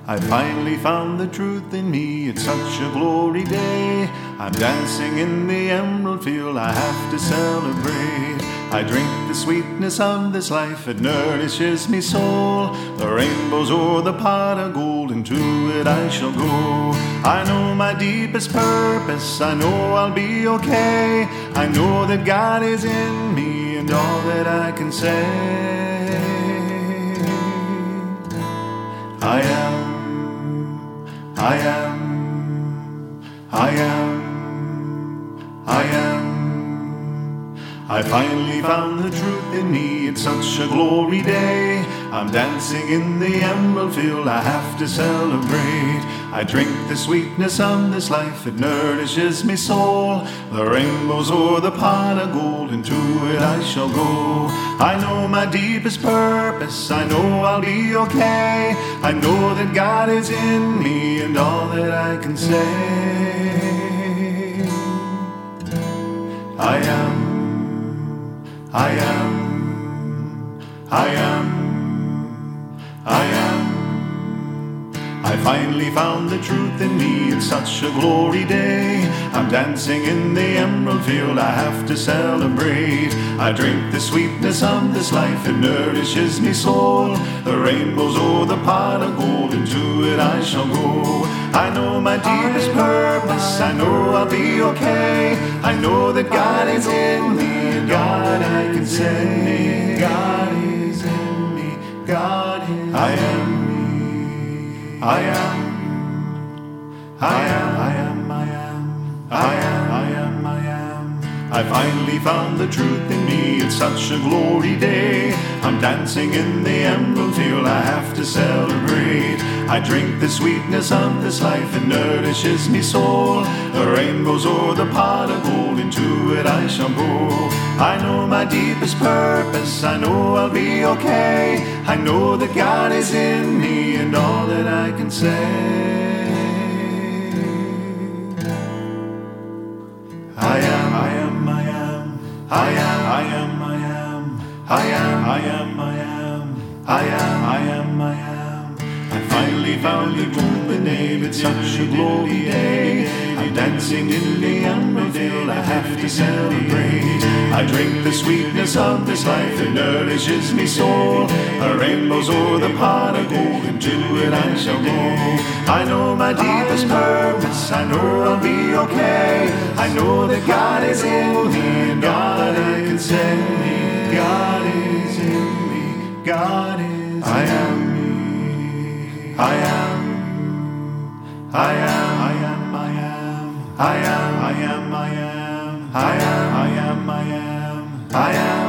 I finally found the truth in me, it's such a glory day. I'm dancing in the emerald field, I have to celebrate. I drink the sweetness of this life, it nourishes me soul. The rainbow's o'er the pot of gold, into it I shall go. I know my deepest purpose, I know I'll be okay. I know that God is in me, and all that I can say, I am, I am, I am, I am. I finally found the truth in me, it's such a glory day. I'm dancing in the emerald field, I have to celebrate. I drink the sweetness of this life, it nourishes me soul. The rainbow's o'er the pot of gold, into it I shall go. I know my deepest purpose, I know I'll be okay. I know that God is in me, and all that I can say, I am, I am, I am, I am. I finally found the truth in me, it's such a glory day. I'm dancing in the emerald field, I have to celebrate. I drink the sweetness of this life, it nourishes me soul. The rainbow's o'er the pot of gold, into it I shall go. I know my deepest purpose, I know I'll be okay. I know that God is in me, and God I can say, God is in me, God is I am. I am, I am, I am, I am, I am, I am, I am. I finally found the truth in me, it's such a glory day. I'm dancing in the emerald field, I have to celebrate. I drink the sweetness of this life, it nourishes me soul. The rainbow's o'er the pot of gold, into it I shall go. I know my deepest purpose, I know I'll be okay. I know that God is in me, and all that I can say, I am, I am, I am, I am, I am, I am, I am, I am, I am, I am, I am, I am. I finally found the truth in me, it's such a glory day. I'm dancing in the emerald field, I have to celebrate. I drink the sweetness of this life, it nourishes me soul. A rainbow's o'er the pot of gold, into it I shall go. I know my deepest purpose, I know I'll be okay. I know that God is in me, and God I can say, God is in me, God is I am me, I am, I am, I am, I am, I am, I am, I am, I am, I am, I am, I am.